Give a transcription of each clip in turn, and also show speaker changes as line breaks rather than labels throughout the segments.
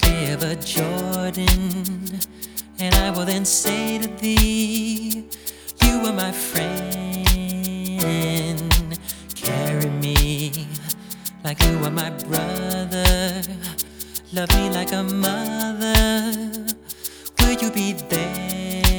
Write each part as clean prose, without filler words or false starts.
River Jordan, and I will then say to thee, you are my friend. Carry me like you are my brother. Love me like a mother. Will you be there?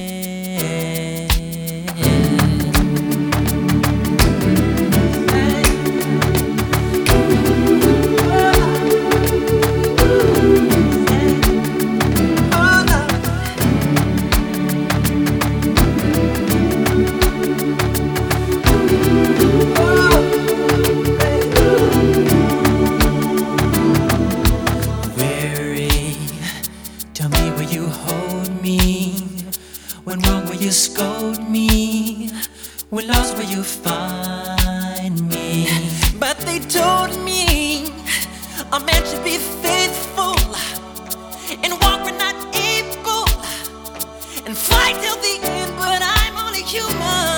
When wrong, will you scold me? When lost, will you find me? But they told me a man should be faithful and walk when not able and fight till the end, but I'm only human.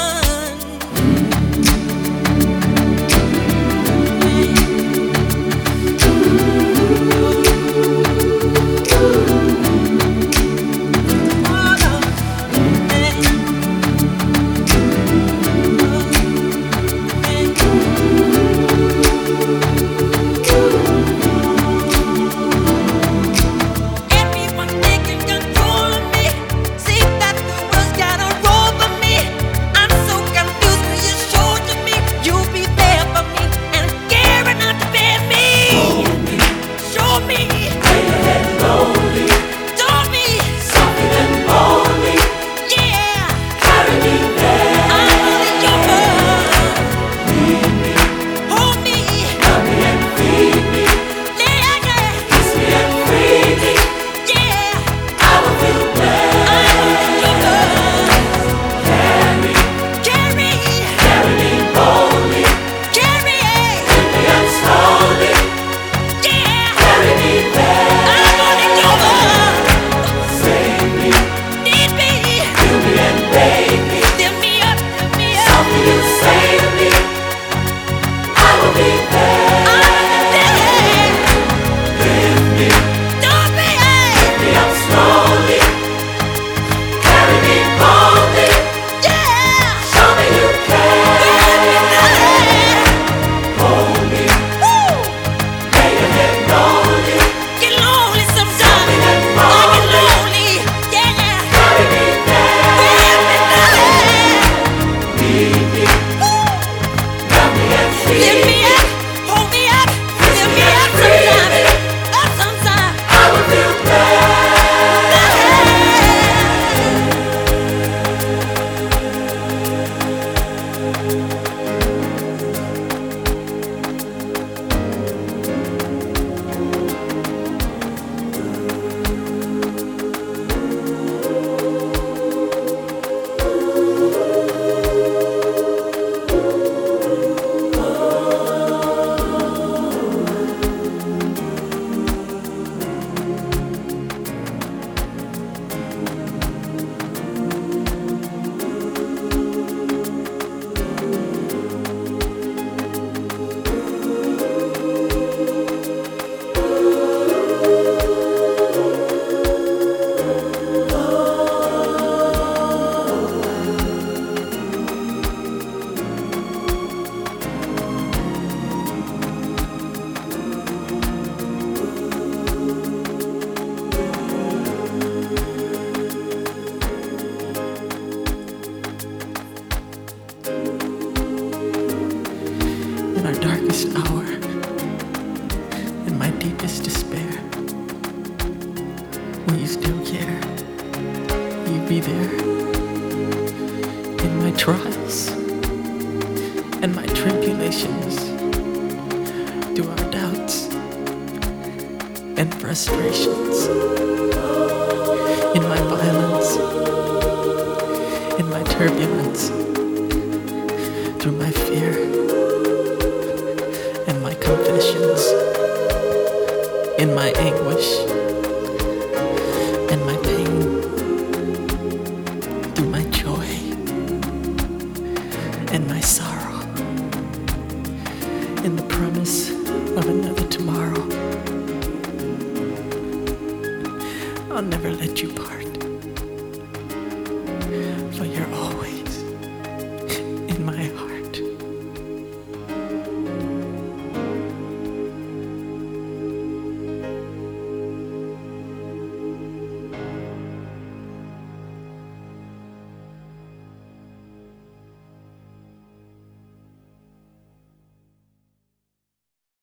In our darkest hour, in my deepest despair, will you still care? Will you be there? In my trials and my tribulations, through our doubts and frustrations, in my violence, in my turbulence, through my fear and my confessions, in my anguish and my pain, through my joy and my sorrow, in the promise of another tomorrow. I'll never let you part.